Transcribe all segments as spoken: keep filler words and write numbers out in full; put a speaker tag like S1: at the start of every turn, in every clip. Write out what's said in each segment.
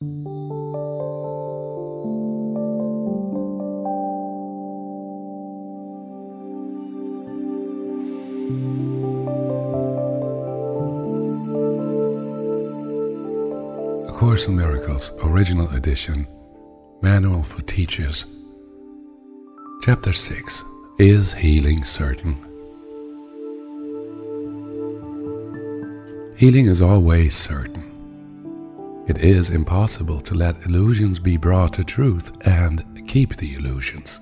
S1: A Course in Miracles, Original Edition, Manual for Teachers. Chapter six. Is Healing Certain? Healing is always certain. It is impossible to let illusions be brought to truth and keep the illusions.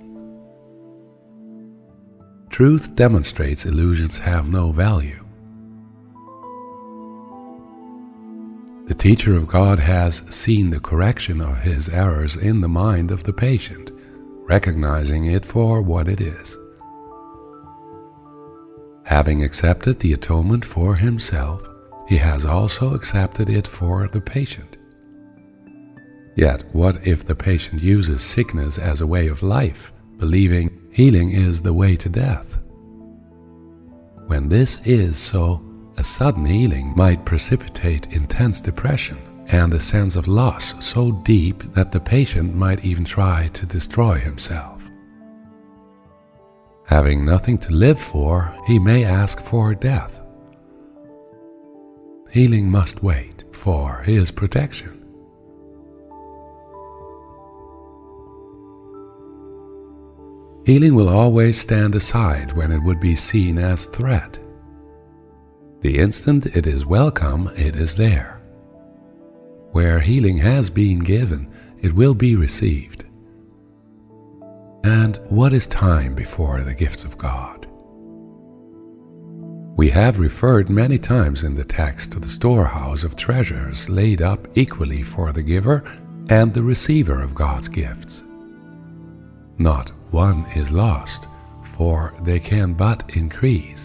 S1: Truth demonstrates illusions have no value. The teacher of God has seen the correction of his errors in the mind of the patient, recognizing it for what it is. Having accepted the atonement for himself, he has also accepted it for the patient. Yet, what if the patient uses sickness as a way of life, believing healing is the way to death? When this is so, a sudden healing might precipitate intense depression and a sense of loss so deep that the patient might even try to destroy himself. Having nothing to live for, he may ask for death. Healing must wait for his protection. Healing will always stand aside when it would be seen as threat. The instant it is welcome, it is there. Where healing has been given, it will be received. And what is time before the gifts of God? We have referred many times in the text to the storehouse of treasures laid up equally for the giver and the receiver of God's gifts. Not one is lost, for they can but increase.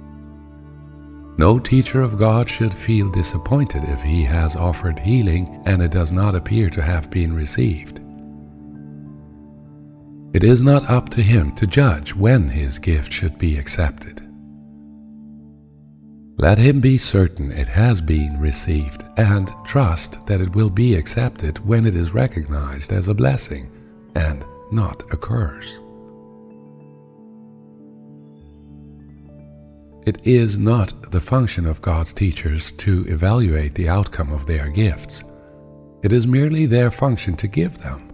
S1: No teacher of God should feel disappointed if he has offered healing and it does not appear to have been received. It is not up to him to judge when his gift should be accepted. Let him be certain it has been received and trust that it will be accepted when it is recognized as a blessing and not a curse. It is not the function of God's teachers to evaluate the outcome of their gifts. It is merely their function to give them.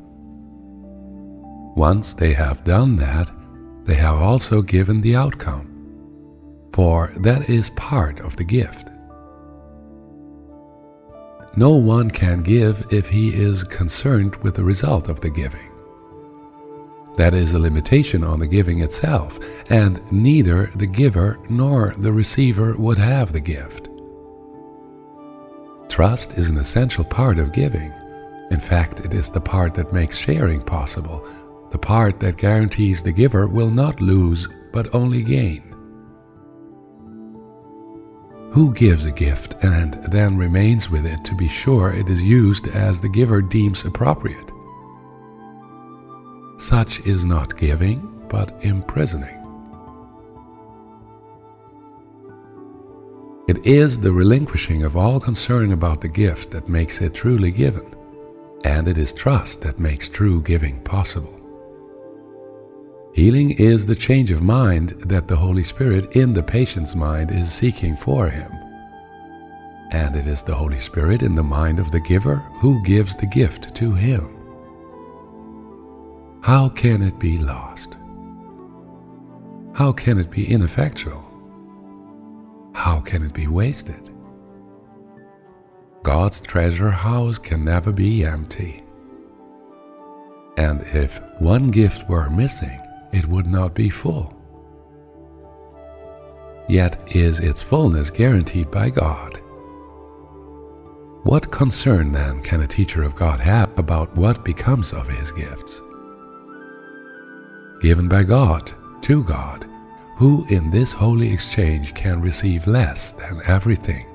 S1: Once they have done that, they have also given the outcome, for that is part of the gift. No one can give if he is concerned with the result of the giving. That is a limitation on the giving itself, and neither the giver nor the receiver would have the gift. Trust is an essential part of giving. In fact, it is the part that makes sharing possible, the part that guarantees the giver will not lose but only gain. Who gives a gift and then remains with it to be sure it is used as the giver deems appropriate? Such is not giving, but imprisoning. It is the relinquishing of all concern about the gift that makes it truly given, and it is trust that makes true giving possible. Healing is the change of mind that the Holy Spirit in the patient's mind is seeking for him, and it is the Holy Spirit in the mind of the giver who gives the gift to him. How can it be lost? How can it be ineffectual? How can it be wasted? God's treasure house can never be empty. And if one gift were missing, it would not be full. Yet is its fullness guaranteed by God. What concern then can a teacher of God have about what becomes of his gifts? Given by God, to God, who in this holy exchange can receive less than everything